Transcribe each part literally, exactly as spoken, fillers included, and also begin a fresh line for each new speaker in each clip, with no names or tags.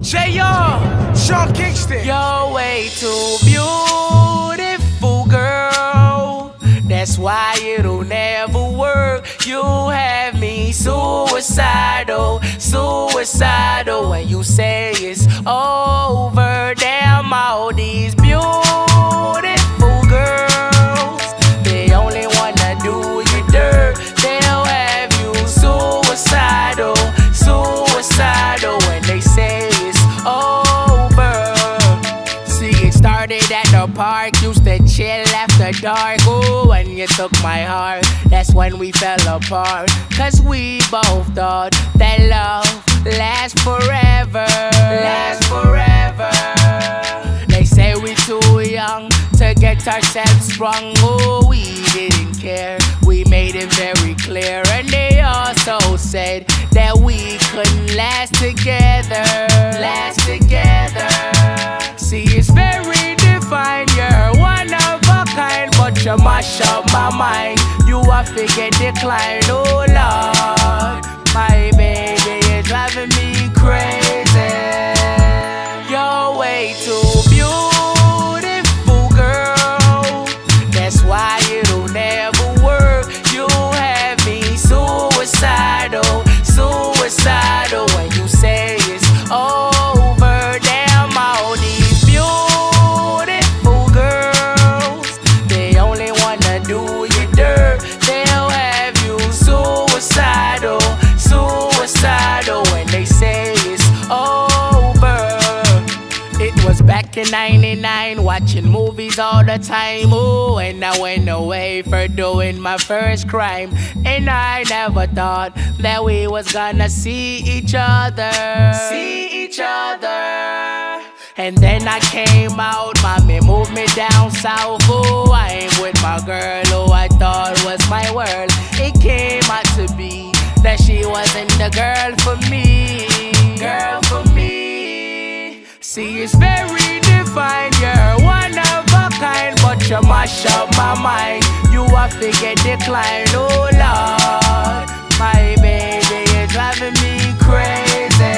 J R, Sean Kingston.
You're way too beautiful, girl. That's why it'll never work. You have me suicidal, suicidal. When you say it's over, damn all these beautiful girls, they only wanna do you dirt. They'll have you suicidal, suicidal. When they say it's over. See, it started at the park, used to chill after dark. Ooh, when you took my heart, that's when we fell apart. Cause we both thought that love lasts forever, lasts forever. They say we too young to get ourselves sprung. Oh, we didn't care, we made it very clear. And they also said that we couldn't last together, last together. See, it's very defined, you're one of a kind, but you mash up my mind. You a figure decline, oh Lord. My baby, you're driving me crazy. You're way too beautiful, girl. That's why it'll never work. You have me suicidal, suicidal. When you say it's over, damn all these beautiful girls, they only wanna do you dirt. They'll have you suicidal, suicidal. When they say it's over. It was back in ninety-nine, watching movies all the time. Ooh, and I went away for doing my first crime. And I never thought that we was gonna see each other, see each other. And then I came out, mommy moved me down south. Ooh, I ain't with my girl who I thought was my world. It came out to be that she wasn't the girl for me, girl for me. See, it's very defined, you're one of a kind, but you mash up my mind. You a figure decline, oh Lord. My baby, you're driving me crazy.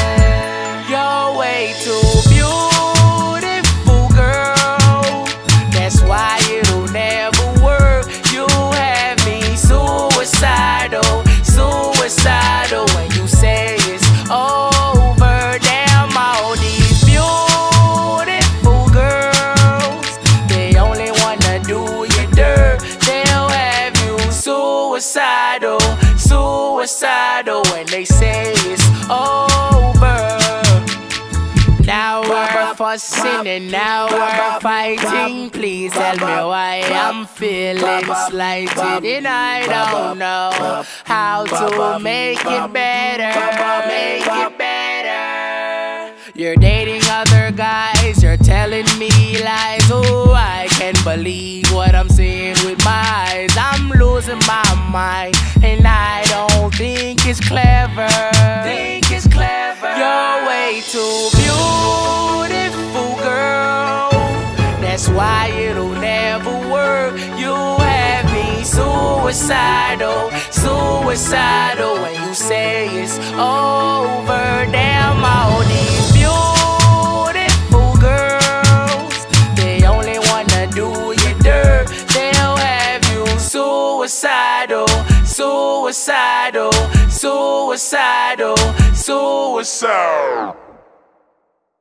You're way too beautiful, girl. That's why it'll never work. You have me suicidal, suicidal. When you say it's over, damn all these beautiful girls, they only wanna do you dirt. They'll have you suicidal, suicidal. When they say it's over. Now we're fussing and now we're fighting. Please tell me why I'm feeling slighted, and I don't know how to make it better, make it better. You're dating other guys, you're telling me lies. Oh, I can't believe what I'm seeing with my eyes. I'm losing my mind, and I don't think it's clever. Think it's clever. You're way too beautiful, girl. That's why it'll never work. You have me suicidal, suicidal. When you say it's over, damn all these beautiful girls, they only wanna do you dirt. They'll have you suicidal, suicidal, suicidal, suicidal.